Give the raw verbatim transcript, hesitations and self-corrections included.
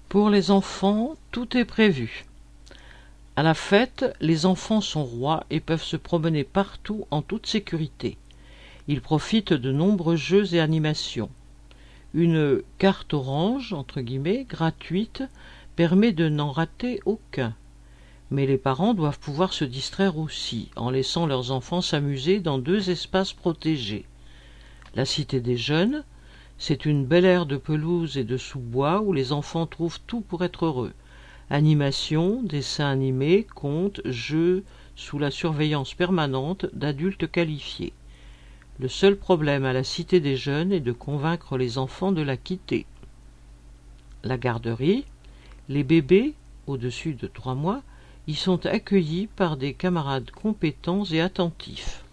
Pour les enfants, tout est prévu. À la fête, les enfants sont rois et peuvent se promener partout en toute sécurité. Ils profitent de nombreux jeux et animations. Une carte orange, entre guillemets, gratuite, permet de n'en rater aucun. Mais les parents doivent pouvoir se distraire aussi, en laissant leurs enfants s'amuser dans deux espaces protégés. La Cité des Jeunes, c'est une belle aire de pelouse et de sous-bois où les enfants trouvent tout pour être heureux. Animation, dessins animés, contes, jeux, sous la surveillance permanente d'adultes qualifiés. Le seul problème à la Cité des Jeunes est de convaincre les enfants de la quitter. La garderie, les bébés, au-dessus de trois mois, y sont accueillis par des camarades compétents et attentifs.